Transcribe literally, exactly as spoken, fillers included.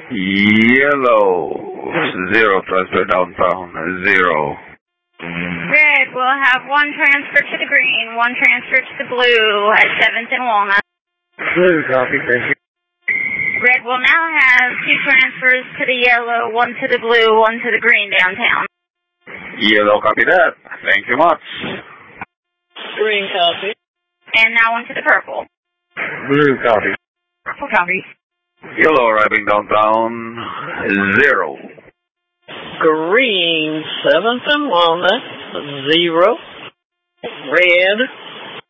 Yellow, zero, transfer downtown, zero. Red will have one transfer to the green, one transfer to the blue at seventh and Walnut. Blue, copy, thank you. Red will now have two transfers to the yellow, one to the blue, one to the green downtown. Yellow, copy that. Thank you much. Green, copy. And now one to the purple. Blue, copy. Purple, copy. Yellow arriving downtown, zero. Green, seventh and Walnut, zero. Red,